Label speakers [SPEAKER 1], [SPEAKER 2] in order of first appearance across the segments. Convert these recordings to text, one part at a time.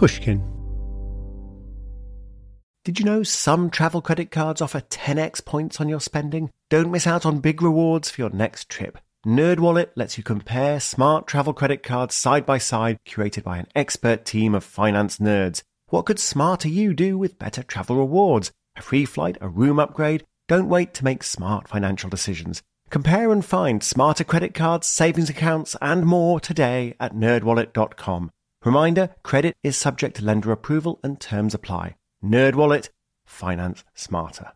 [SPEAKER 1] Pushkin. Did you know some travel credit cards offer 10x points on your spending? Don't miss out on big rewards for your next trip. NerdWallet lets you compare smart travel credit cards side by side, curated by an expert team of finance nerds. What could smarter you do with better travel rewards? A free flight, a room upgrade? Don't wait to make smart financial decisions. Compare and find smarter credit cards, savings accounts, and more today at nerdwallet.com. Reminder, credit is subject to lender approval and terms apply. NerdWallet. Finance smarter.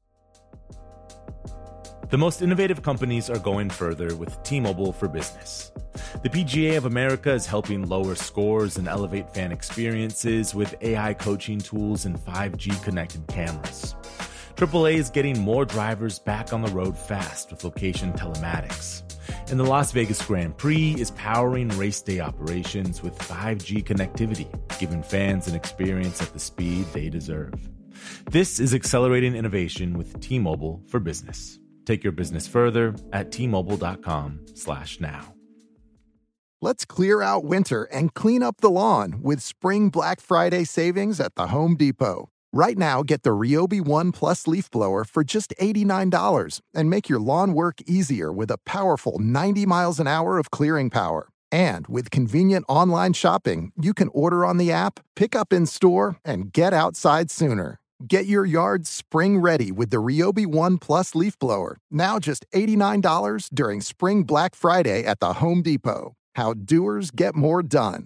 [SPEAKER 2] The most innovative companies are going further with T-Mobile for Business. The PGA of America is helping lower scores and elevate fan experiences with AI coaching tools and 5G connected cameras. AAA is getting more drivers back on the road fast with location telematics. And the Las Vegas Grand Prix is powering race day operations with 5G connectivity, giving fans an experience at the speed they deserve. This is accelerating innovation with T-Mobile for Business. Take your business further at T-Mobile.com/now.
[SPEAKER 3] Let's clear out winter and clean up the lawn with Spring Black Friday savings at the Home Depot. Right now, get the Ryobi One Plus leaf blower for just $89 and make your lawn work easier with a powerful 90 miles an hour of clearing power. And with convenient online shopping, you can order on the app, pick up in store, and get outside sooner. Get your yard spring ready with the Ryobi One Plus leaf blower, now just $89 during Spring Black Friday at the Home Depot. How doers get more done.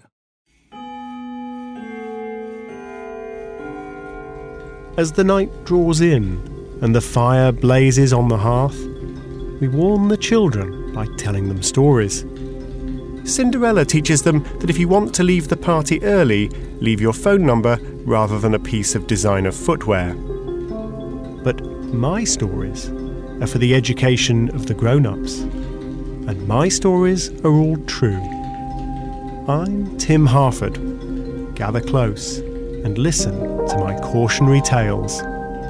[SPEAKER 1] As the night draws in and the fire blazes on the hearth, we warn the children by telling them stories. Cinderella teaches them that if you want to leave the party early, leave your phone number rather than a piece of designer footwear. But my stories are for the education of the grown-ups, and my stories are all true. I'm Tim Harford. Gather close and listen to my cautionary tales.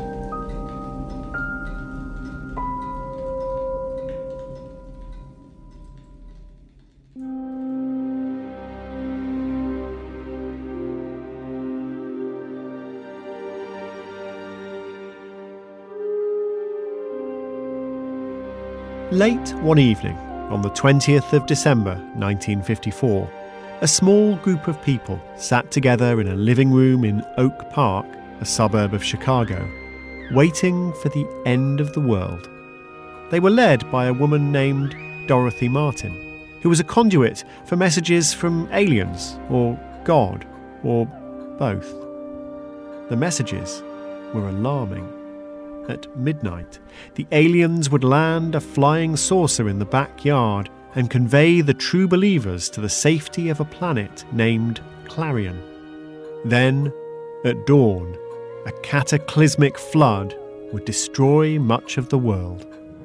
[SPEAKER 1] Late one evening, on the 20th of December 1954, a small group of people sat together in a living room in Oak Park, a suburb of Chicago, waiting for the end of the world. They were led by a woman named Dorothy Martin, who was a conduit for messages from aliens, or God, or both. The messages were alarming. At midnight, the aliens would land a flying saucer in the backyard and convey the true believers to the safety of a planet named Clarion. Then, at dawn, a cataclysmic flood would destroy much of the world.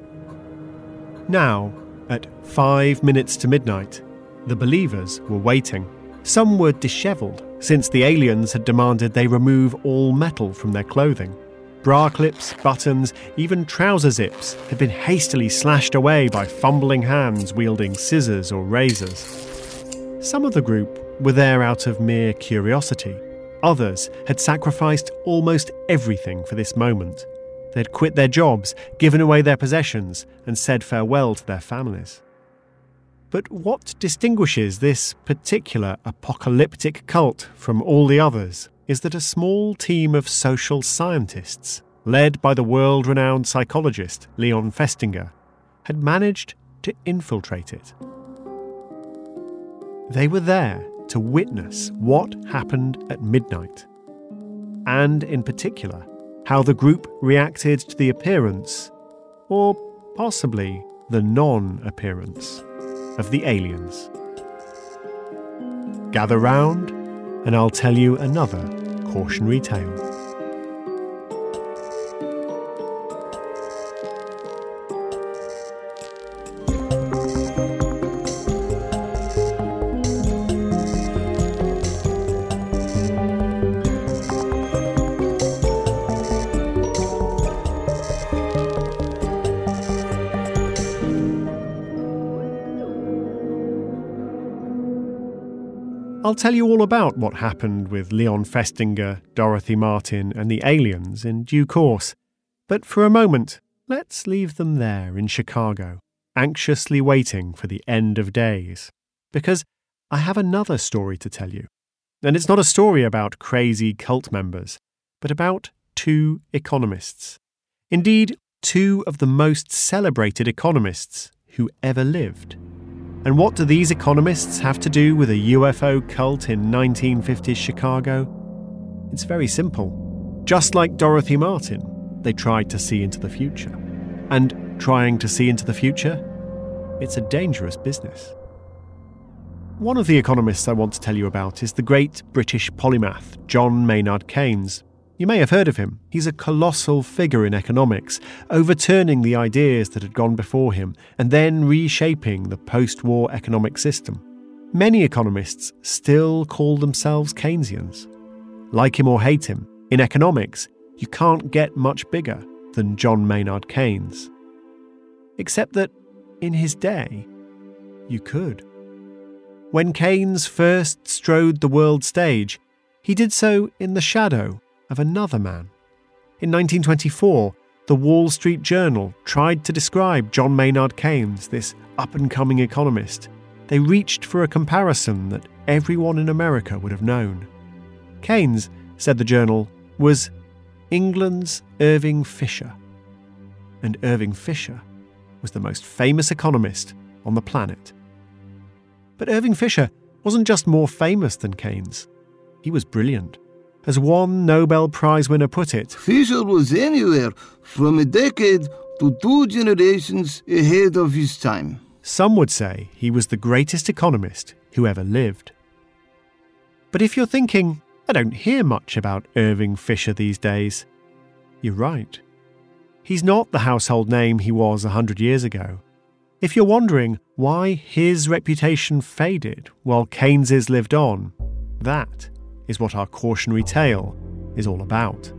[SPEAKER 1] Now, at 5 minutes to midnight, the believers were waiting. Some were dishevelled, since the aliens had demanded they remove all metal from their clothing. Bra clips, buttons, even trouser zips had been hastily slashed away by fumbling hands wielding scissors or razors. Some of the group were there out of mere curiosity. Others had sacrificed almost everything for this moment. They'd quit their jobs, given away their possessions, and said farewell to their families. But what distinguishes this particular apocalyptic cult from all the others is that a small team of social scientists, led by the world-renowned psychologist Leon Festinger, had managed to infiltrate it. They were there to witness what happened at midnight, and in particular, how the group reacted to the appearance, or possibly the non-appearance, of the aliens. Gather round, and I'll tell you another cautionary tale. I'll tell you all about what happened with Leon Festinger, Dorothy Martin, and the aliens in due course. But for a moment, let's leave them there in Chicago, anxiously waiting for the end of days. Because I have another story to tell you. And it's not a story about crazy cult members, but about two economists. Indeed, two of the most celebrated economists who ever lived. And what do these economists have to do with a UFO cult in 1950s Chicago? It's very simple. Just like Dorothy Martin, they tried to see into the future. And trying to see into the future, it's a dangerous business. One of the economists I want to tell you about is the great British polymath, John Maynard Keynes. You may have heard of him. He's a colossal figure in economics, overturning the ideas that had gone before him and then reshaping the post-war economic system. Many economists still call themselves Keynesians. Like him or hate him, in economics, you can't get much bigger than John Maynard Keynes. Except that, in his day, you could. When Keynes first strode the world stage, he did so in the shadow of another man. In 1924, the Wall Street Journal tried to describe John Maynard Keynes, this up-and-coming economist. They reached for a comparison that everyone in America would have known. Keynes, said the journal, was England's Irving Fisher. And Irving Fisher was the most famous economist on the planet. But Irving Fisher wasn't just more famous than Keynes. He was brilliant. As one Nobel Prize winner put it,
[SPEAKER 4] Fisher was anywhere from a decade to 2 generations ahead of his time.
[SPEAKER 1] Some would say he was the greatest economist who ever lived. But if you're thinking, I don't hear much about Irving Fisher these days, you're right. He's not the household name he was 100 years ago. If you're wondering why his reputation faded while Keynes's lived on, that is what our cautionary tale is all about.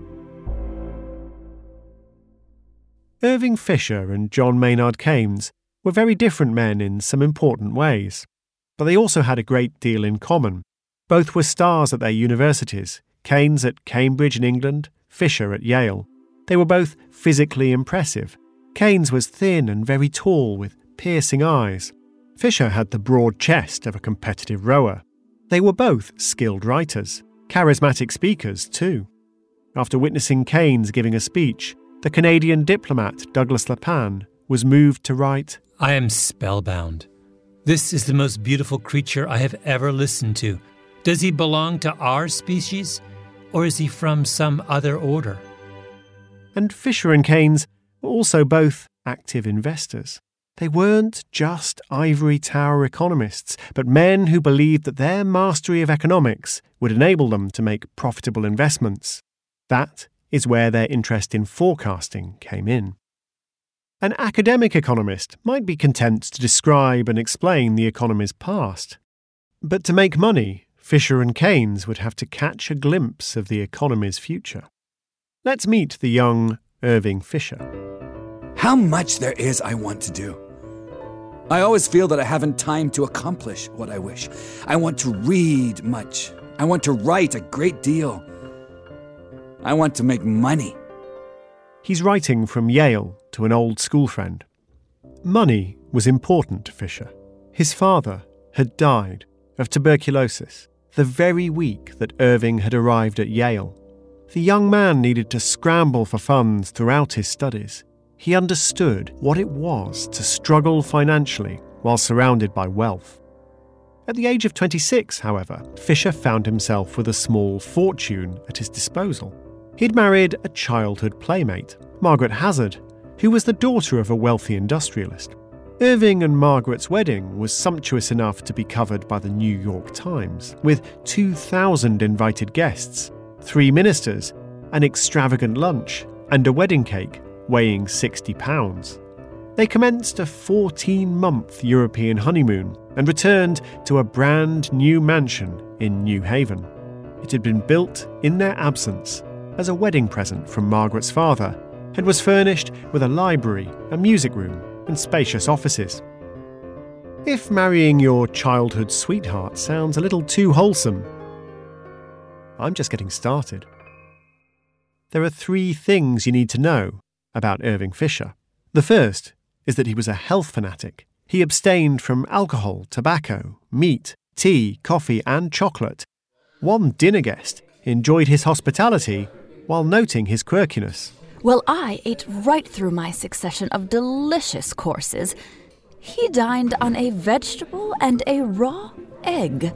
[SPEAKER 1] Irving Fisher and John Maynard Keynes were very different men in some important ways, but they also had a great deal in common. Both were stars at their universities, Keynes at Cambridge in England, Fisher at Yale. They were both physically impressive. Keynes was thin and very tall with piercing eyes. Fisher had the broad chest of a competitive rower. They were both skilled writers, charismatic speakers too. After witnessing Keynes giving a speech, the Canadian diplomat Douglas LePan was moved to write,
[SPEAKER 5] I am spellbound. This is the most beautiful creature I have ever listened to. Does he belong to our species, or is he from some other order?
[SPEAKER 1] And Fisher and Keynes were also both active investors. They weren't just ivory tower economists, but men who believed that their mastery of economics would enable them to make profitable investments. That is where their interest in forecasting came in. An academic economist might be content to describe and explain the economy's past. But to make money, Fisher and Keynes would have to catch a glimpse of the economy's future. Let's meet the young Irving Fisher.
[SPEAKER 6] How much there is I want to do. I always feel that I haven't time to accomplish what I wish. I want to read much. I want to write a great deal. I want to make money.
[SPEAKER 1] He's writing from Yale to an old school friend. Money was important to Fisher. His father had died of tuberculosis the very week that Irving had arrived at Yale. The young man needed to scramble for funds throughout his studies. He understood what it was to struggle financially while surrounded by wealth. At the age of 26, however, Fisher found himself with a small fortune at his disposal. He'd married a childhood playmate, Margaret Hazard, who was the daughter of a wealthy industrialist. Irving and Margaret's wedding was sumptuous enough to be covered by the New York Times, with 2,000 invited guests, 3 ministers, an extravagant lunch, and a wedding cake weighing 60 pounds. They commenced a 14-month European honeymoon and returned to a brand new mansion in New Haven. It had been built in their absence as a wedding present from Margaret's father and was furnished with a library, a music room, and spacious offices. If marrying your childhood sweetheart sounds a little too wholesome, I'm just getting started. There are 3 things you need to know about Irving Fisher. The first is that he was a health fanatic. He abstained from alcohol, tobacco, meat, tea, coffee, and chocolate. One dinner guest enjoyed his hospitality while noting his quirkiness.
[SPEAKER 7] Well, I ate right through my succession of delicious courses. He dined on a vegetable and a raw egg.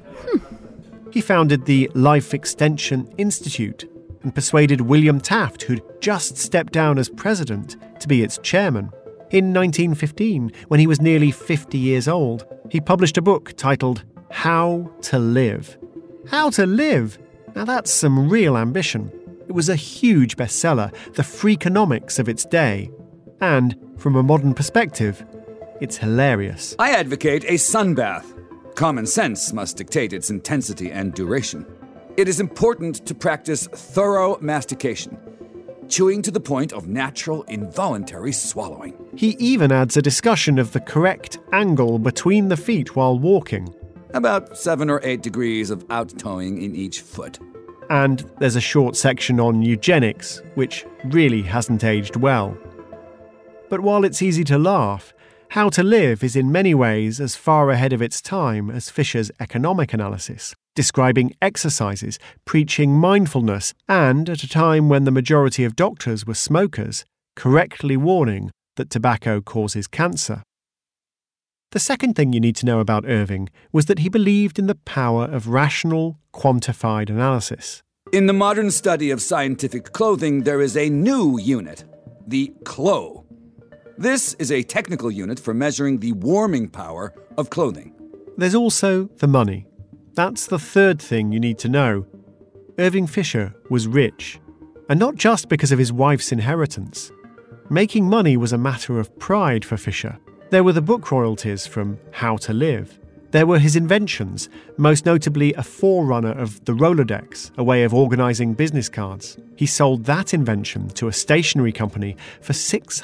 [SPEAKER 1] He founded the Life Extension Institute and persuaded William Taft, who'd just stepped down as president, to be its chairman. In 1915, when he was nearly 50 years old, he published a book titled How to Live. How to Live? Now that's some real ambition. It was a huge bestseller, the freakonomics of its day. And, from a modern perspective, it's hilarious.
[SPEAKER 6] I advocate a sunbath. Common sense must dictate its intensity and duration. It is important to practice thorough mastication, chewing to the point of natural, involuntary swallowing.
[SPEAKER 1] He even adds a discussion of the correct angle between the feet while walking.
[SPEAKER 6] About 7 or 8 degrees of out-toeing in each foot.
[SPEAKER 1] And there's a short section on eugenics, which really hasn't aged well. But while it's easy to laugh, How to Live is in many ways as far ahead of its time as Fisher's economic analysis, describing exercises, preaching mindfulness, and, at a time when the majority of doctors were smokers, correctly warning that tobacco causes cancer. The second thing you need to know about Irving was that he believed in the power of rational, quantified analysis.
[SPEAKER 6] In the modern study of scientific clothing, there is a new unit, the CLO. This is a technical unit for measuring the warming power of clothing.
[SPEAKER 1] There's also the money. That's the third thing you need to know. Irving Fisher was rich, and not just because of his wife's inheritance. Making money was a matter of pride for Fisher. There were the book royalties from How to Live. There were his inventions, most notably a forerunner of the Rolodex, a way of organising business cards. He sold that invention to a stationery company for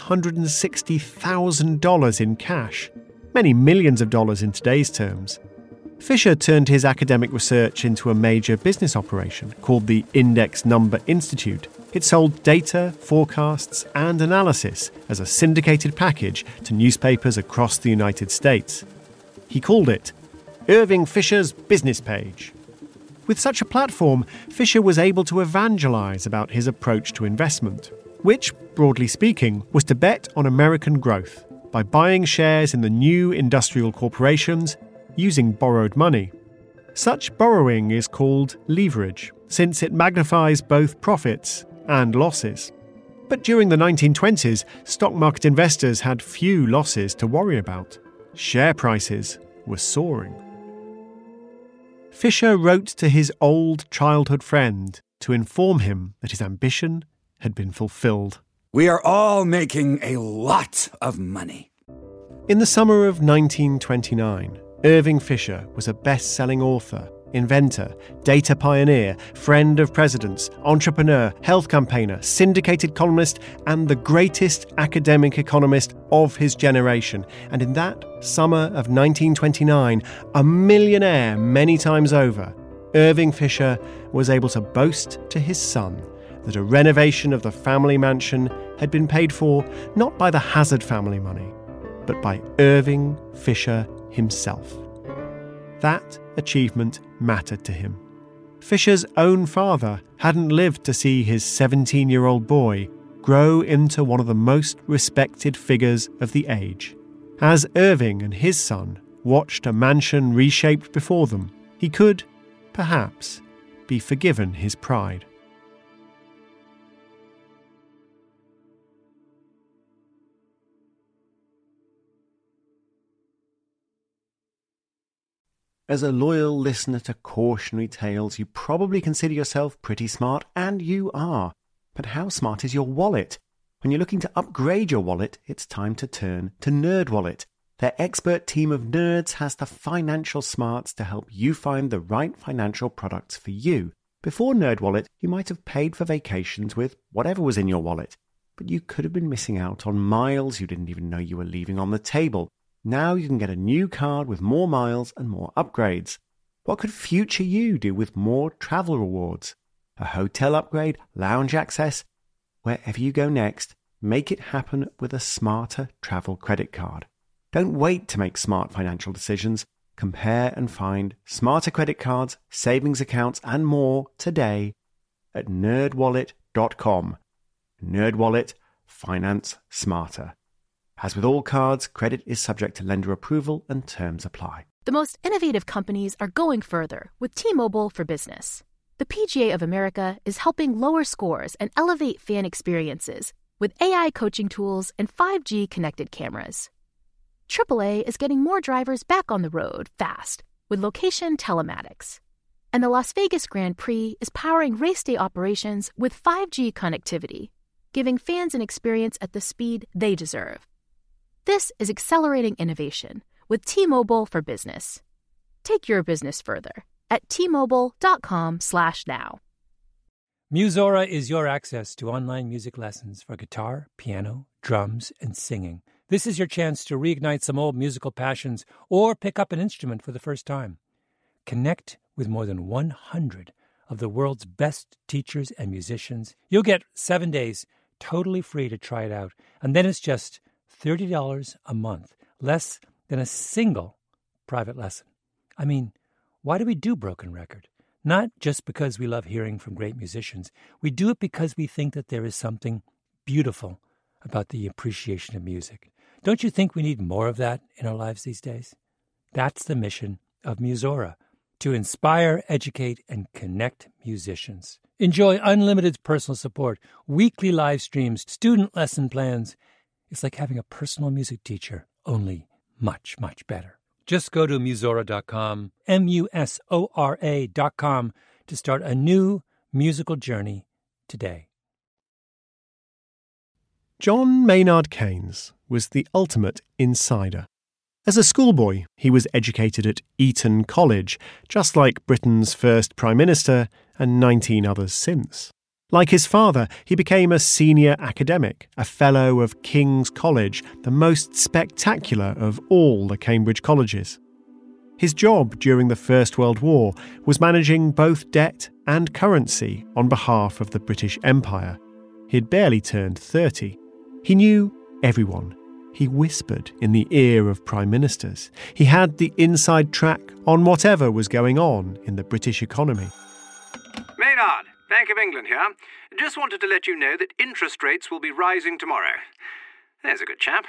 [SPEAKER 1] $660,000 in cash, many millions of dollars in today's terms. Fisher turned his academic research into a major business operation called the Index Number Institute. It sold data, forecasts, and analysis as a syndicated package to newspapers across the United States. He called it Irving Fisher's Business Page. With such a platform, Fisher was able to evangelize about his approach to investment, which, broadly speaking, was to bet on American growth by buying shares in the new industrial corporations using borrowed money. Such borrowing is called leverage, since it magnifies both profits and losses. But during the 1920s, stock market investors had few losses to worry about. Share prices were soaring. Fisher wrote to his old childhood friend to inform him that his ambition had been fulfilled.
[SPEAKER 6] We are all making a lot of money.
[SPEAKER 1] In the summer of 1929, Irving Fisher was a best-selling author, inventor, data pioneer, friend of presidents, entrepreneur, health campaigner, syndicated columnist, and the greatest academic economist of his generation. And in that summer of 1929, a millionaire many times over, Irving Fisher was able to boast to his son that a renovation of the family mansion had been paid for not by the Hazard family money, but by Irving Fisher himself. That achievement mattered to him. Fisher's own father hadn't lived to see his 17-year-old boy grow into one of the most respected figures of the age. As Irving and his son watched a mansion reshaped before them, he could, perhaps, be forgiven his pride. As a loyal listener to Cautionary Tales, you probably consider yourself pretty smart, and you are. But how smart is your wallet? When you're looking to upgrade your wallet, it's time to turn to NerdWallet. Their expert team of nerds has the financial smarts to help you find the right financial products for you. Before NerdWallet, you might have paid for vacations with whatever was in your wallet, but you could have been missing out on miles you didn't even know you were leaving on the table. Now you can get a new card with more miles and more upgrades. What could future you do with more travel rewards? A hotel upgrade, lounge access? Wherever you go next, make it happen with a smarter travel credit card. Don't wait to make smart financial decisions. Compare and find smarter credit cards, savings accounts, and more today at nerdwallet.com. NerdWallet. Finance smarter. As with all cards, credit is subject to lender approval and terms apply.
[SPEAKER 8] The most innovative companies are going further with T-Mobile for Business. The PGA of America is helping lower scores and elevate fan experiences with AI coaching tools and 5G connected cameras. AAA is getting more drivers back on the road fast with location telematics. And the Las Vegas Grand Prix is powering race day operations with 5G connectivity, giving fans an experience at the speed they deserve. This is accelerating innovation with T-Mobile for Business. Take your business further at T-Mobile.com/now.
[SPEAKER 5] Musora is your access to online music lessons for guitar, piano, drums, and singing. This is your chance to reignite some old musical passions or pick up an instrument for the first time. Connect with more than 100 of the world's best teachers and musicians. You'll get 7 days totally free to try it out, and then it's just $30 a month, less than a single private lesson. I mean, why do we do Broken Record? Not just because we love hearing from great musicians. We do it because we think that there is something beautiful about the appreciation of music. Don't you think we need more of that in our lives these days? That's the mission of Musora, to inspire, educate, and connect musicians. Enjoy unlimited personal support, weekly live streams, student lesson plans. It's like having a personal music teacher, only much, much better. Just go to Musora.com, Musora.com, to start a new musical journey today.
[SPEAKER 1] John Maynard Keynes was the ultimate insider. As a schoolboy, he was educated at Eton College, just like Britain's first Prime Minister and 19 others since. Like his father, he became a senior academic, a Fellow of King's College, the most spectacular of all the Cambridge colleges. His job during the First World War was managing both debt and currency on behalf of the British Empire. He'd barely turned 30. He knew everyone. He whispered in the ear of prime ministers. He had the inside track on whatever was going on in the British economy.
[SPEAKER 9] Maynard, Bank of England here. Just wanted to let you know that interest rates will be rising tomorrow. There's a good chap.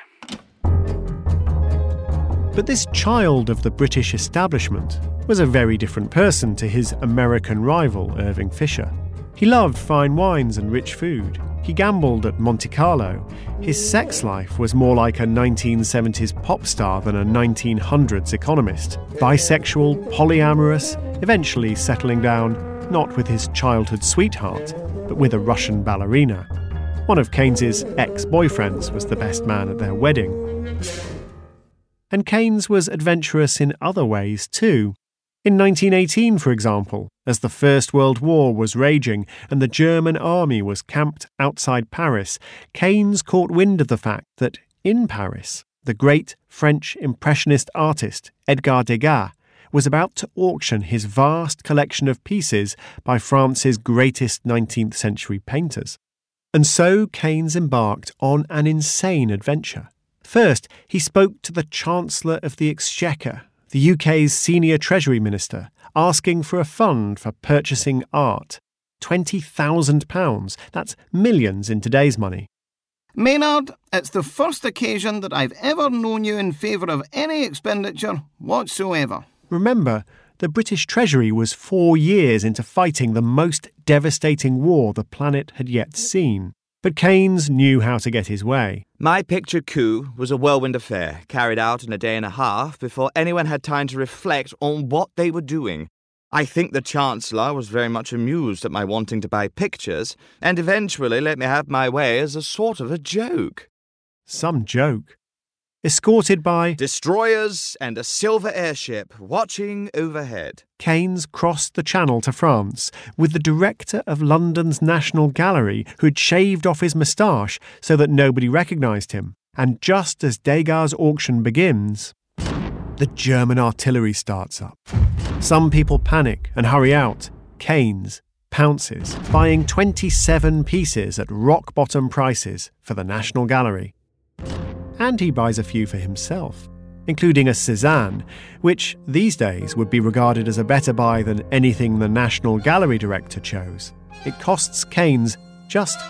[SPEAKER 1] But this child of the British establishment was a very different person to his American rival, Irving Fisher. He loved fine wines and rich food. He gambled at Monte Carlo. His sex life was more like a 1970s pop star than a 1900s economist. Bisexual, polyamorous, eventually settling down not with his childhood sweetheart, but with a Russian ballerina. One of Keynes's ex-boyfriends was the best man at their wedding. And Keynes was adventurous in other ways too. In 1918, for example, as the First World War was raging and the German army was camped outside Paris, Keynes caught wind of the fact that in Paris, the great French Impressionist artist Edgar Degas was about to auction his vast collection of pieces by France's greatest 19th century painters. And so Keynes embarked on an insane adventure. First, he spoke to the Chancellor of the Exchequer, the UK's senior Treasury Minister, asking for a fund for purchasing art. £20,000. That's millions in today's money.
[SPEAKER 4] Maynard, it's the first occasion that I've ever known you in favour of any expenditure whatsoever.
[SPEAKER 1] Remember, the British Treasury was 4 years into fighting the most devastating war the planet had yet seen. But Keynes knew how to get his way.
[SPEAKER 10] My picture coup was a whirlwind affair, carried out in a day and a half before anyone had time to reflect on what they were doing. I think the Chancellor was very much amused at my wanting to buy pictures, and eventually let me have my way as a sort of a joke.
[SPEAKER 1] Some joke. Escorted by
[SPEAKER 10] destroyers and a silver airship watching overhead,
[SPEAKER 1] Keynes crossed the Channel to France with the director of London's National Gallery, who'd shaved off his moustache so that nobody recognised him. And just as Degas' auction begins, the German artillery starts up. Some people panic and hurry out. Keynes pounces, buying 27 pieces at rock-bottom prices for the National Gallery. And he buys a few for himself, including a Cézanne, which these days would be regarded as a better buy than anything the National Gallery director chose. It costs Keynes just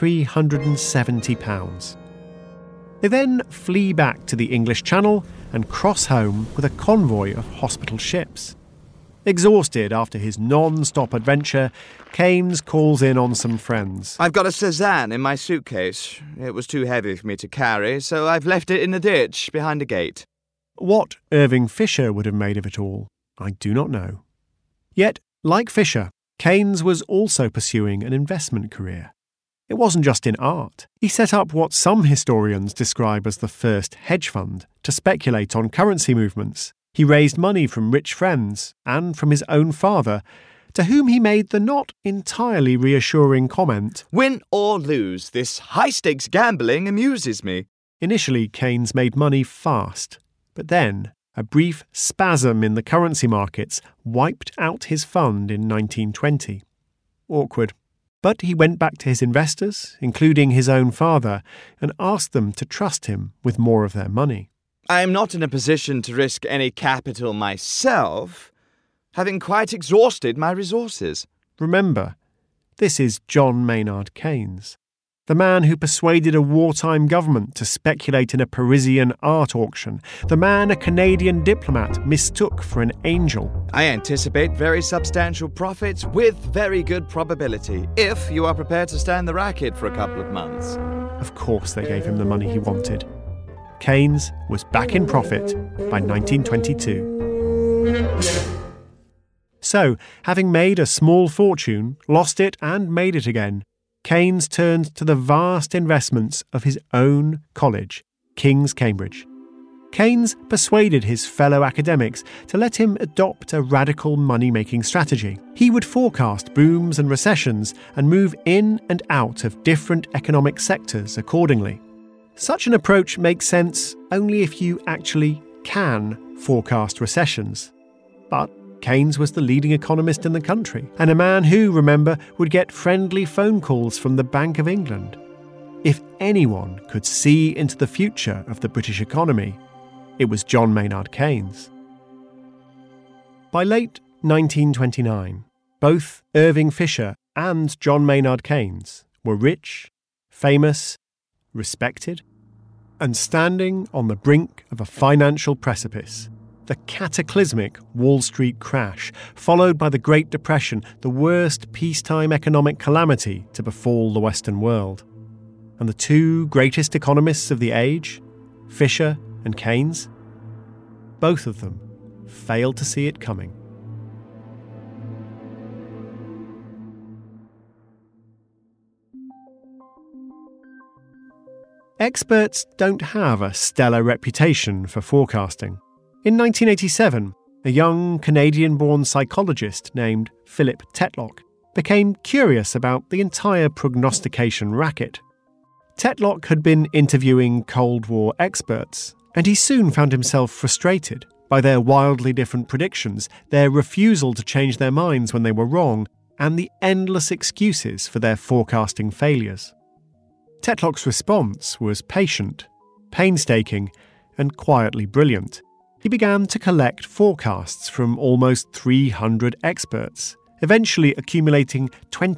[SPEAKER 1] £370. They then flee back to the English Channel and cross home with a convoy of hospital ships. Exhausted after his non-stop adventure, Keynes calls in on some friends.
[SPEAKER 10] I've got a Cézanne in my suitcase. It was too heavy for me to carry, so I've left it in the ditch behind a gate.
[SPEAKER 1] What Irving Fisher would have made of it all, I do not know. Yet, like Fisher, Keynes was also pursuing an investment career. It wasn't just in art. He set up what some historians describe as the first hedge fund to speculate on currency movements. He raised money from rich friends and from his own father, to whom he made the not entirely reassuring comment,
[SPEAKER 10] "Win or lose, this high-stakes gambling amuses me."
[SPEAKER 1] Initially, Keynes made money fast, but then a brief spasm in the currency markets wiped out his fund in 1920. Awkward. But he went back to his investors, including his own father, and asked them to trust him with more of their money.
[SPEAKER 10] I am not in a position to risk any capital myself, having quite exhausted my resources.
[SPEAKER 1] Remember, this is John Maynard Keynes, the man who persuaded a wartime government to speculate in a Parisian art auction, the man a Canadian diplomat mistook for an angel.
[SPEAKER 10] I anticipate very substantial profits with very good probability, if you are prepared to stand the racket for a couple of months.
[SPEAKER 1] Of course they gave him the money he wanted. Keynes was back in profit by 1922. So, having made a small fortune, lost it and made it again, Keynes turned to the vast investments of his own college, King's Cambridge. Keynes persuaded his fellow academics to let him adopt a radical money-making strategy. He would forecast booms and recessions and move in and out of different economic sectors accordingly. Such an approach makes sense only if you actually can forecast recessions. But Keynes was the leading economist in the country, and a man who, remember, would get friendly phone calls from the Bank of England. If anyone could see into the future of the British economy, it was John Maynard Keynes. By late 1929, both Irving Fisher and John Maynard Keynes were rich, famous, respected, and standing on the brink of a financial precipice. The cataclysmic Wall Street crash, followed by the Great Depression, the worst peacetime economic calamity to befall the Western world. And the two greatest economists of the age, Fisher and Keynes, both of them failed to see it coming. Experts don't have a stellar reputation for forecasting. In 1987, a young Canadian-born psychologist named Philip Tetlock became curious about the entire prognostication racket. Tetlock had been interviewing Cold War experts, and he soon found himself frustrated by their wildly different predictions, their refusal to change their minds when they were wrong, and the endless excuses for their forecasting failures. Tetlock's response was patient, painstaking, and quietly brilliant. He began to collect forecasts from almost 300 experts, eventually accumulating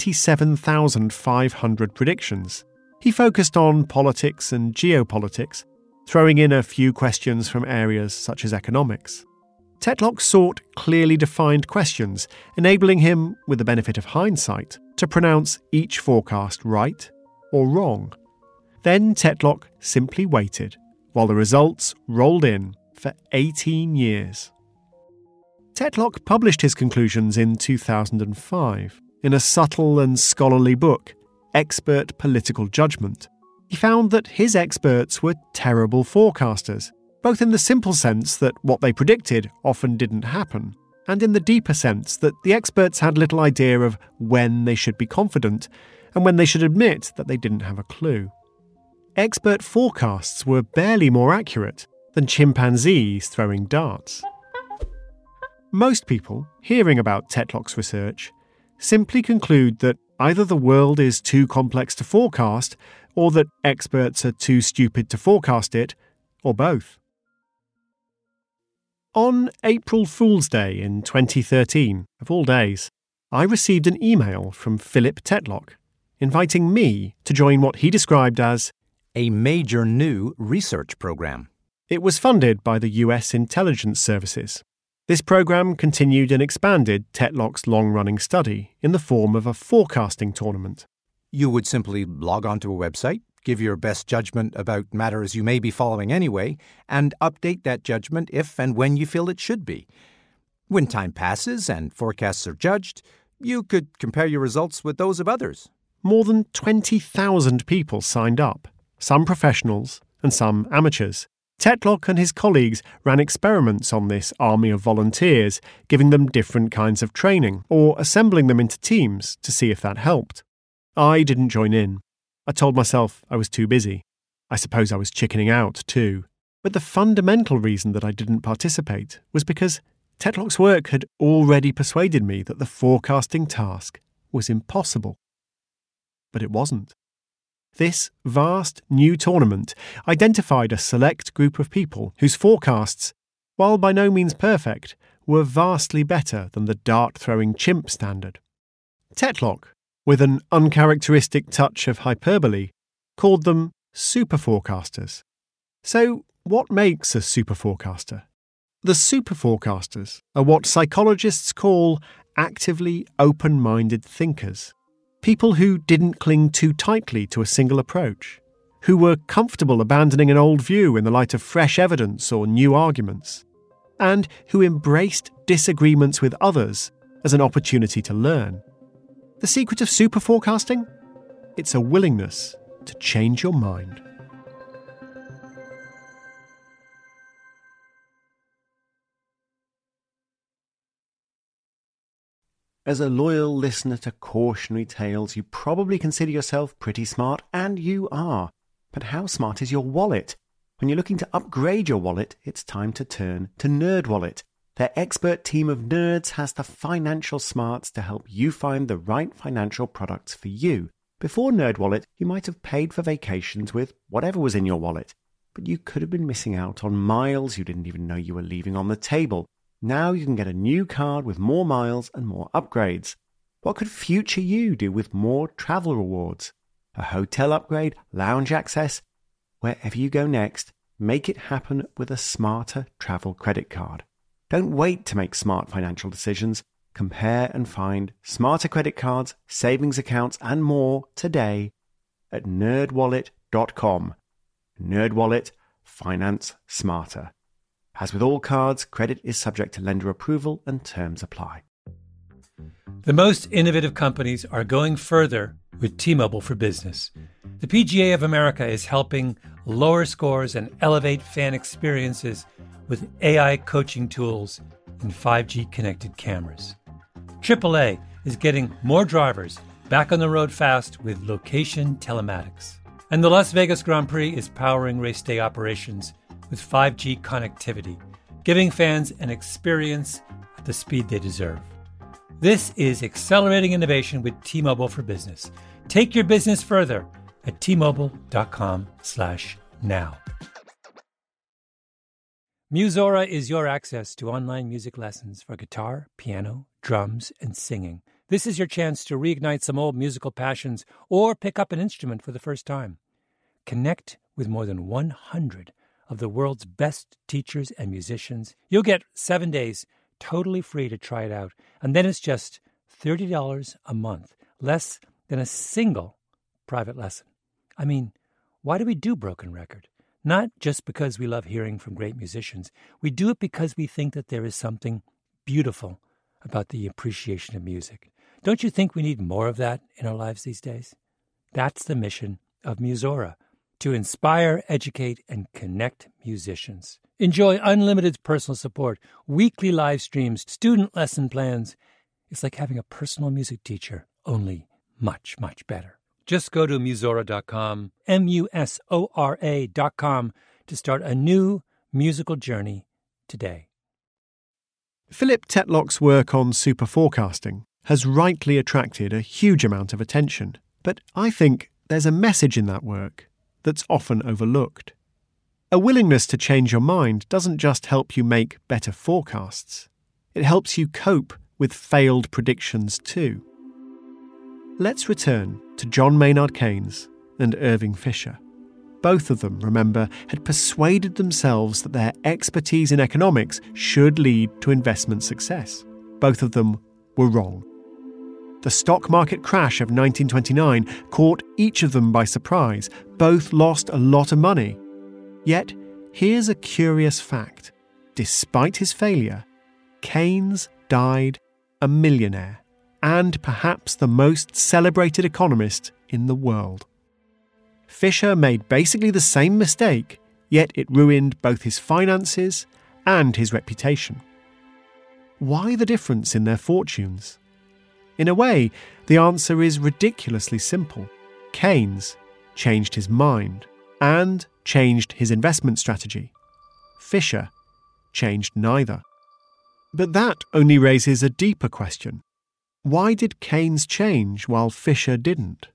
[SPEAKER 1] 27,500 predictions. He focused on politics and geopolitics, throwing in a few questions from areas such as economics. Tetlock sought clearly defined questions, enabling him, with the benefit of hindsight, to pronounce each forecast right or wrong. Then Tetlock simply waited while the results rolled in for 18 years. Tetlock published his conclusions in 2005 in a subtle and scholarly book, Expert Political Judgment. He found that his experts were terrible forecasters, both in the simple sense that what they predicted often didn't happen, and in the deeper sense that the experts had little idea of when they should be confident and when they should admit that they didn't have a clue. Expert forecasts were barely more accurate than chimpanzees throwing darts. Most people, hearing about Tetlock's research, simply conclude that either the world is too complex to forecast, or that experts are too stupid to forecast it, or both. On April Fool's Day in 2013, of all days, I received an email from Philip Tetlock, inviting me to join what he described as
[SPEAKER 11] a major new research program.
[SPEAKER 1] It was funded by the US Intelligence Services. This program continued and expanded Tetlock's long-running study in the form of a forecasting tournament.
[SPEAKER 11] You would simply log onto a website, give your best judgment about matters you may be following anyway, and update that judgment if and when you feel it should be. When time passes and forecasts are judged, you could compare your results with those of others.
[SPEAKER 1] More than 20,000 people signed up, some professionals and some amateurs. Tetlock and his colleagues ran experiments on this army of volunteers, giving them different kinds of training or assembling them into teams to see if that helped. I didn't join in. I told myself I was too busy. I suppose I was chickening out too. But the fundamental reason that I didn't participate was because Tetlock's work had already persuaded me that the forecasting task was impossible. But it wasn't. This vast new tournament identified a select group of people whose forecasts, while by no means perfect, were vastly better than the dart-throwing chimp standard. Tetlock, with an uncharacteristic touch of hyperbole, called them super forecasters. So, what makes a super forecaster? The super forecasters are what psychologists call actively open-minded thinkers. People who didn't cling too tightly to a single approach, who were comfortable abandoning an old view in the light of fresh evidence or new arguments, and who embraced disagreements with others as an opportunity to learn. The secret of super forecasting? It's a willingness to change your mind. As a loyal listener to cautionary tales, you probably consider yourself pretty smart, and you are. But how smart is your wallet? When you're looking to upgrade your wallet, it's time to turn to NerdWallet. Their expert team of nerds has the financial smarts to help you find the right financial products for you. Before NerdWallet, you might have paid for vacations with whatever was in your wallet, but you could have been missing out on miles you didn't even know you were leaving on the table. Now you can get a new card with more miles and more upgrades. What could future you do with more travel rewards? A hotel upgrade, lounge access? Wherever you go next, make it happen with a smarter travel credit card. Don't wait to make smart financial decisions. Compare and find smarter credit cards, savings accounts, and more today at nerdwallet.com. NerdWallet. Finance smarter. As with all cards, credit is subject to lender approval and terms apply.
[SPEAKER 5] The most innovative companies are going further with T-Mobile for Business. The PGA of America is helping lower scores and elevate fan experiences with AI coaching tools and 5G connected cameras. AAA is getting more drivers back on the road fast with location telematics. And the Las Vegas Grand Prix is powering race day operations with 5G connectivity, giving fans an experience at the speed they deserve. This is accelerating innovation with T-Mobile for Business. Take your business further at T-Mobile.com/now. Musora is your access to online music lessons for guitar, piano, drums, and singing. This is your chance to reignite some old musical passions or pick up an instrument for the first time. Connect with more than 100 of the world's best teachers and musicians. You'll get 7 days totally free to try it out, and then it's just $30 a month, less than a single private lesson. I mean, why do we do Broken Record? Not just because we love hearing from great musicians. We do it because we think that there is something beautiful about the appreciation of music. Don't you think we need more of that in our lives these days? That's the mission of Musora, to inspire, educate, and connect musicians. Enjoy unlimited personal support, weekly live streams, student lesson plans. It's like having a personal music teacher, only much, much better. Just go to Musora.com, Musora.com, to start a new, musical journey today.
[SPEAKER 1] Philip Tetlock's work on super forecasting has rightly attracted a huge amount of attention, but I think there's a message in that work that's often overlooked. A willingness to change your mind doesn't just help you make better forecasts. It helps you cope with failed predictions too. Let's return to John Maynard Keynes and Irving Fisher. Both of them, remember, had persuaded themselves that their expertise in economics should lead to investment success. Both of them were wrong. The stock market crash of 1929 caught each of them by surprise. Both lost a lot of money. Yet, here's a curious fact. Despite his failure, Keynes died a millionaire and perhaps the most celebrated economist in the world. Fisher made basically the same mistake, yet it ruined both his finances and his reputation. Why the difference in their fortunes? In a way, the answer is ridiculously simple. Keynes changed his mind and changed his investment strategy. Fisher changed neither. But that only raises a deeper question. Why did Keynes change while Fisher didn't?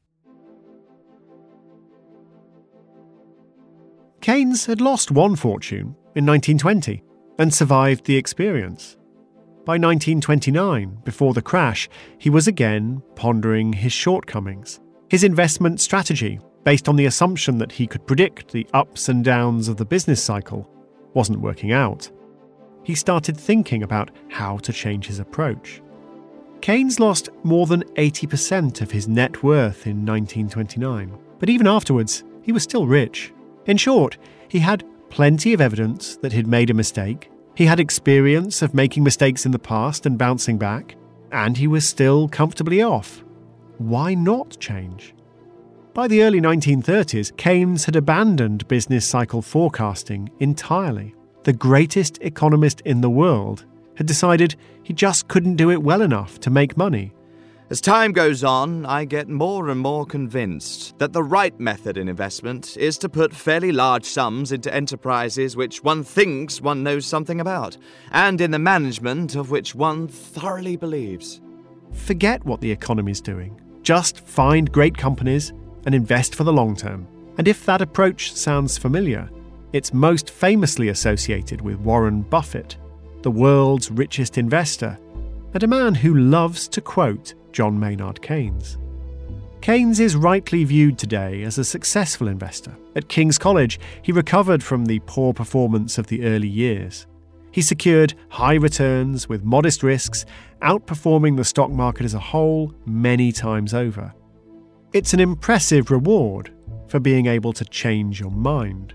[SPEAKER 1] Keynes had lost one fortune in 1920 and survived the experience. By 1929, before the crash, he was again pondering his shortcomings. His investment strategy, based on the assumption that he could predict the ups and downs of the business cycle, wasn't working out. He started thinking about how to change his approach. Keynes lost more than 80% of his net worth in 1929, but even afterwards, he was still rich. In short, he had plenty of evidence that he'd made a mistake, he had experience of making mistakes in the past and bouncing back, and he was still comfortably off. Why not change? By the early 1930s, Keynes had abandoned business cycle forecasting entirely. The greatest economist in the world had decided he just couldn't do it well enough to make money.
[SPEAKER 10] As time goes on, I get more and more convinced that the right method in investment is to put fairly large sums into enterprises which one thinks one knows something about, and in the management of which one thoroughly believes.
[SPEAKER 1] Forget what the economy's doing. Just find great companies and invest for the long term. And if that approach sounds familiar, it's most famously associated with Warren Buffett, the world's richest investor, and a man who loves to quote John Maynard Keynes. Keynes is rightly viewed today as a successful investor. At King's College, he recovered from the poor performance of the early years. He secured high returns with modest risks, outperforming the stock market as a whole many times over. It's an impressive reward for being able to change your mind.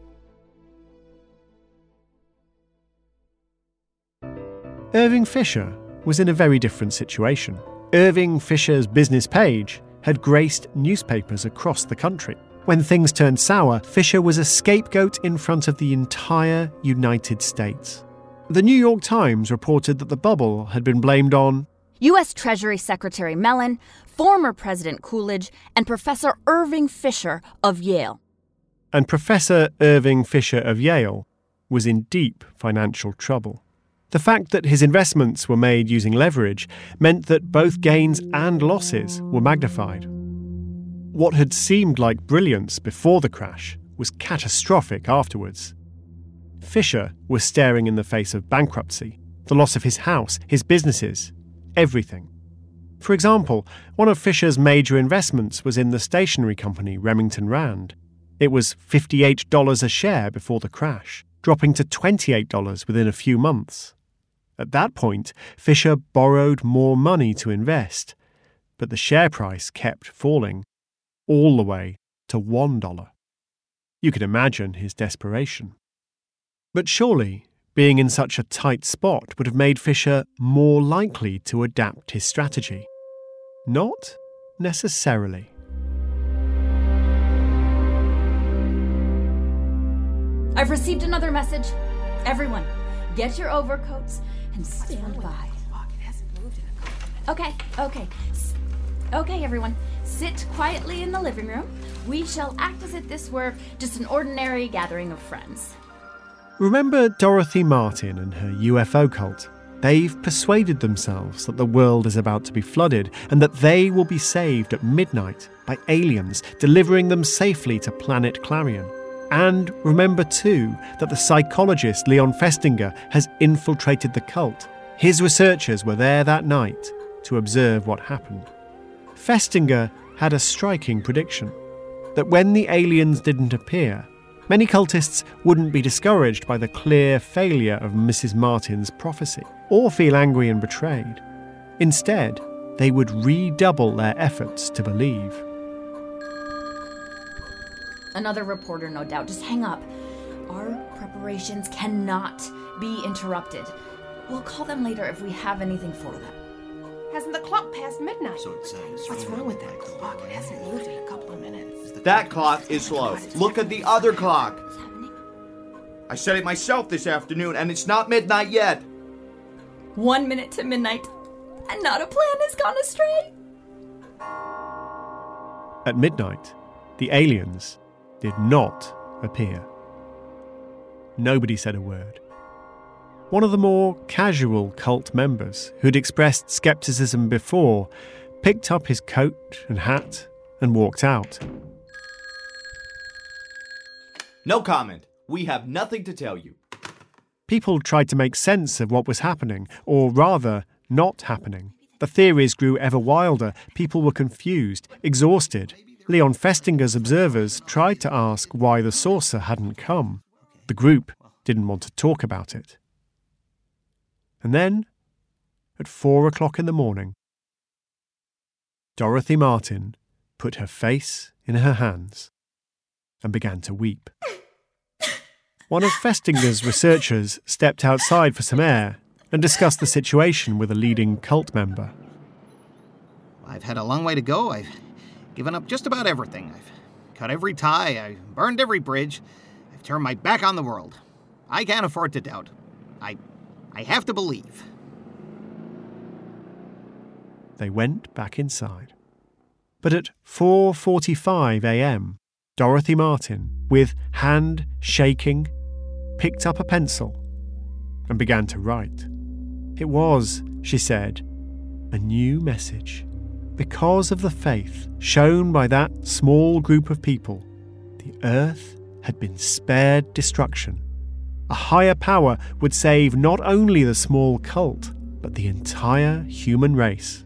[SPEAKER 1] Irving Fisher was in a very different situation. Irving Fisher's business page had graced newspapers across the country. When things turned sour, Fisher was a scapegoat in front of the entire United States. The New York Times reported that the bubble had been blamed on
[SPEAKER 7] U.S. Treasury Secretary Mellon, former President Coolidge, and Professor Irving Fisher of Yale.
[SPEAKER 1] And Professor Irving Fisher of Yale was in deep financial trouble. The fact that his investments were made using leverage meant that both gains and losses were magnified. What had seemed like brilliance before the crash was catastrophic afterwards. Fisher was staring in the face of bankruptcy, the loss of his house, his businesses, everything. For example, one of Fisher's major investments was in the stationery company Remington Rand. It was $58 a share before the crash, dropping to $28 within a few months. At that point, Fisher borrowed more money to invest, but the share price kept falling, all the way to $1. You can imagine his desperation. But surely, being in such a tight spot would have made Fisher more likely to adapt his strategy. Not necessarily.
[SPEAKER 7] I've received another message. Everyone, get your overcoats and stand by. Okay, everyone. Sit quietly in the living room. We shall act as if this were just an ordinary gathering of friends.
[SPEAKER 1] Remember Dorothy Martin and her UFO cult? They've persuaded themselves that the world is about to be flooded and that they will be saved at midnight by aliens delivering them safely to planet Clarion. And remember too that the psychologist Leon Festinger has infiltrated the cult. His researchers were there that night to observe what happened. Festinger had a striking prediction that when the aliens didn't appear, many cultists wouldn't be discouraged by the clear failure of Mrs. Martin's prophecy or feel angry and betrayed. Instead, they would redouble their efforts to believe.
[SPEAKER 7] Another reporter, no doubt. Just hang up. Our preparations cannot be interrupted. We'll call them later if we have anything for them.
[SPEAKER 12] Hasn't the clock passed midnight?
[SPEAKER 13] So it says.
[SPEAKER 12] What's wrong with that clock? It hasn't moved in a couple of minutes.
[SPEAKER 10] That clock is slow. Look at the other clock. I set it myself this afternoon, and it's not midnight yet.
[SPEAKER 7] 1 minute to midnight, and not a plan has gone astray.
[SPEAKER 1] At midnight, the aliens did not appear. Nobody said a word. One of the more casual cult members, who'd expressed skepticism before, picked up his coat and hat and walked out.
[SPEAKER 10] No comment. We have nothing to tell you.
[SPEAKER 1] People tried to make sense of what was happening, or rather, not happening. The theories grew ever wilder. People were confused, exhausted. Leon Festinger's observers tried to ask why the saucer hadn't come. The group didn't want to talk about it. And then, at 4 o'clock in the morning, Dorothy Martin put her face in her hands and began to weep. One of Festinger's researchers stepped outside for some air and discussed the situation with a leading cult member.
[SPEAKER 4] I've had a long way to go. I've given up just about everything. I've cut every tie. I've burned every bridge. I've turned my back on the world. I can't afford to doubt. I have to believe.
[SPEAKER 1] They went back inside. But at 4:45 a.m., Dorothy Martin, with hand shaking, picked up a pencil and began to write. It was, she said, a new message. Because of the faith shown by that small group of people, the earth had been spared destruction. A higher power would save not only the small cult, but the entire human race.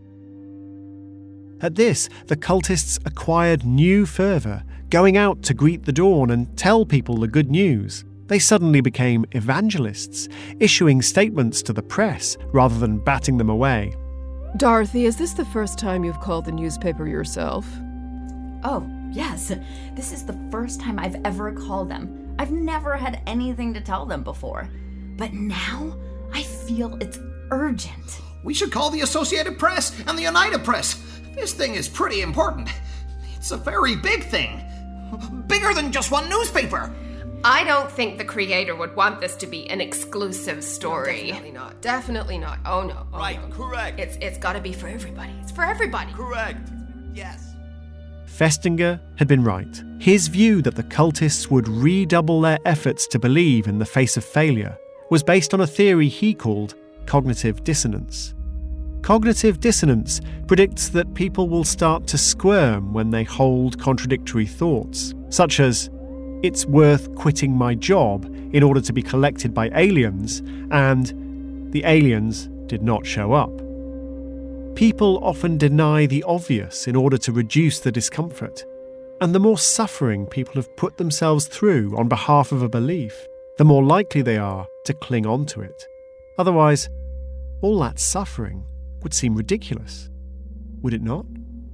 [SPEAKER 1] At this, the cultists acquired new fervour, going out to greet the dawn and tell people the good news. They suddenly became evangelists, issuing statements to the press rather than batting them away.
[SPEAKER 12] Dorothy, is this the first time you've called the newspaper yourself?
[SPEAKER 7] Oh, yes. This is the first time I've ever called them. I've never had anything to tell them before. But now, I feel it's urgent.
[SPEAKER 4] We should call the Associated Press and the Oneida Press. This thing is pretty important. It's a very big thing. Bigger than just one newspaper.
[SPEAKER 12] I don't think the creator would want this to be an exclusive story. No, definitely not. Oh, no. Oh,
[SPEAKER 10] right,
[SPEAKER 12] no.
[SPEAKER 10] Correct.
[SPEAKER 12] It's got to be for everybody. It's for everybody.
[SPEAKER 10] Correct. Yes.
[SPEAKER 1] Festinger had been right. His view that the cultists would redouble their efforts to believe in the face of failure was based on a theory he called cognitive dissonance. Cognitive dissonance predicts that people will start to squirm when they hold contradictory thoughts, such as, it's worth quitting my job in order to be collected by aliens, and the aliens did not show up. People often deny the obvious in order to reduce the discomfort. And the more suffering people have put themselves through on behalf of a belief, the more likely they are to cling on to it. Otherwise, all that suffering would seem ridiculous, would it not?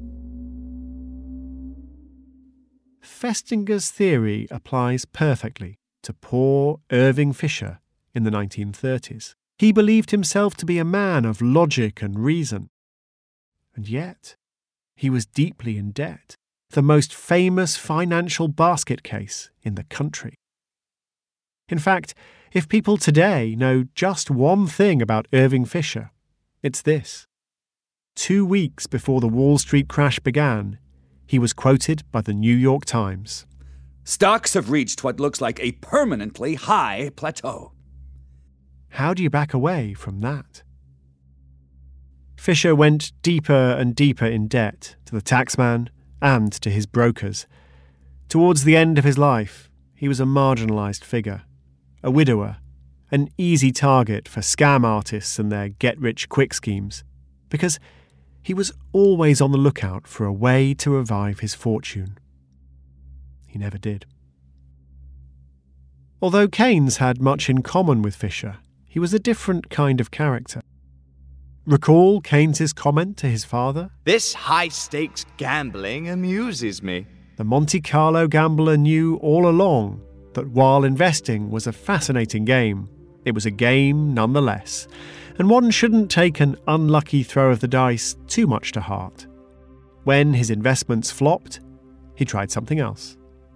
[SPEAKER 1] Festinger's theory applies perfectly to poor Irving Fisher in the 1930s. He believed himself to be a man of logic and reason. And yet, he was deeply in debt, the most famous financial basket case in the country. In fact, if people today know just one thing about Irving Fisher, it's this. 2 weeks before the Wall Street crash began, he was quoted by the New York Times.
[SPEAKER 6] Stocks have reached what looks like a permanently high plateau.
[SPEAKER 1] How do you back away from that? Fisher went deeper and deeper in debt to the taxman and to his brokers. Towards the end of his life, he was a marginalised figure, a widower, an easy target for scam artists and their get-rich-quick schemes, because he was always on the lookout for a way to revive his fortune. He never did. Although Keynes had much in common with Fisher, he was a different kind of character. Recall Keynes's comment to his father?
[SPEAKER 10] This high-stakes gambling amuses me.
[SPEAKER 1] The Monte Carlo gambler knew all along that while investing was a fascinating game, it was a game nonetheless, and one shouldn't take an unlucky throw of the dice too much to heart. When his investments flopped, he tried something else.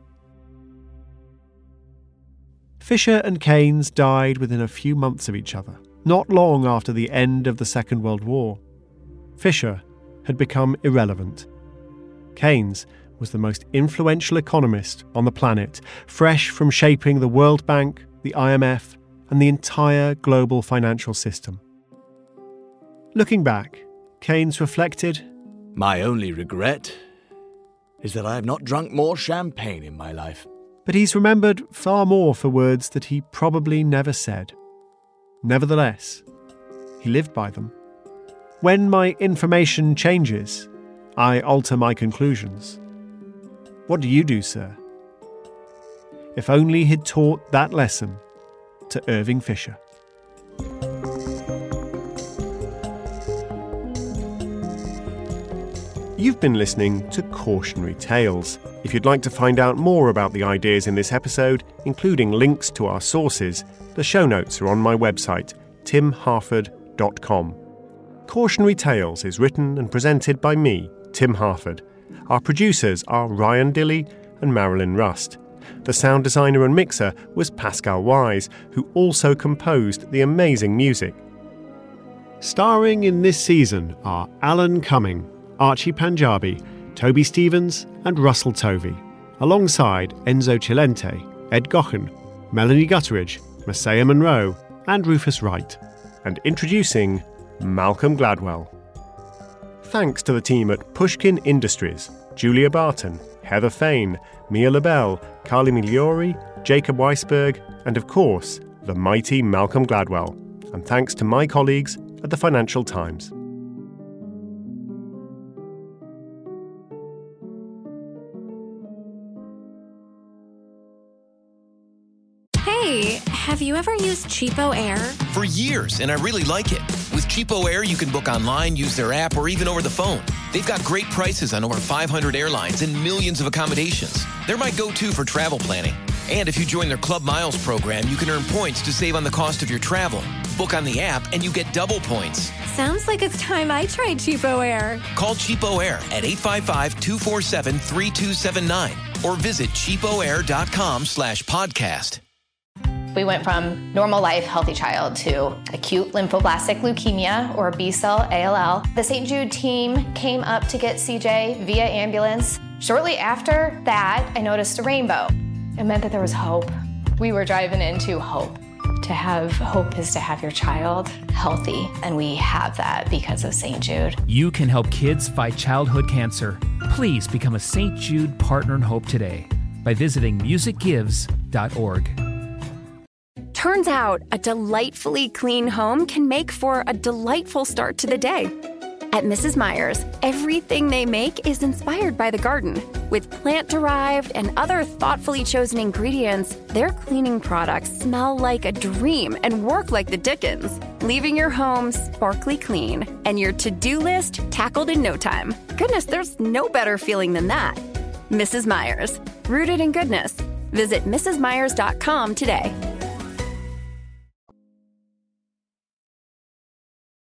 [SPEAKER 1] Fisher and Keynes died within a few months of each other, not long after the end of the Second World War. Fisher had become irrelevant. Keynes was the most influential economist on the planet, fresh from shaping the World Bank, the IMF, and the entire global financial system. Looking back, Keynes reflected,
[SPEAKER 13] "My only regret is that I have not drunk more champagne in my life."
[SPEAKER 1] But he's remembered far more for words that he probably never said. Nevertheless, he lived by them. When my information changes, I alter my conclusions. What do you do, sir? If only he'd taught that lesson to Irving Fisher. You've been listening to Cautionary Tales. If you'd like to find out more about the ideas in this episode, including links to our sources, the show notes are on my website, timharford.com. Cautionary Tales is written and presented by me, Tim Harford. Our producers are Ryan Dilley and Marilyn Rust. The sound designer and mixer was Pascal Wise, who also composed the amazing music. Starring in this season are Alan Cumming, Archie Panjabi, Toby Stevens and Russell Tovey, alongside Enzo Cilente, Ed Gochen, Melanie Gutteridge, Messiah Monroe and Rufus Wright, and introducing Malcolm Gladwell. Thanks to the team at Pushkin Industries, Julia Barton, Heather Fain, Mia LaBelle, Carly Migliori, Jacob Weisberg, and of course, the mighty Malcolm Gladwell. And thanks to my colleagues at the Financial Times.
[SPEAKER 14] Hey, have you ever used Cheapo Air?
[SPEAKER 15] For years, and I really like it. With Cheapo Air, you can book online, use their app, or even over the phone. They've got great prices on over 500 airlines and millions of accommodations. They're my go-to for travel planning. And if you join their Club Miles program, you can earn points to save on the cost of your travel. Book on the app, and you get double points.
[SPEAKER 14] Sounds like it's time I tried Cheapo Air.
[SPEAKER 15] Call Cheapo Air at 855-247-3279 or visit cheapoair.com/podcast.
[SPEAKER 16] We went from normal life, healthy child to acute lymphoblastic leukemia, or B-cell ALL. The St. Jude team came up to get CJ via ambulance. Shortly after that, I noticed a rainbow. It meant that there was hope. We were driving into hope. To have hope is to have your child healthy, and we have that because of St. Jude.
[SPEAKER 17] You can help kids fight childhood cancer. Please become a St. Jude Partner in Hope today by visiting musicgives.org.
[SPEAKER 18] Turns out a delightfully clean home can make for a delightful start to the day. At Mrs. Meyer's, everything they make is inspired by the garden. With plant-derived and other thoughtfully chosen ingredients, their cleaning products smell like a dream and work like the Dickens, leaving your home sparkly clean and your to-do list tackled in no time. Goodness, there's no better feeling than that. Mrs. Meyer's, rooted in goodness. Visit mrsmeyers.com today.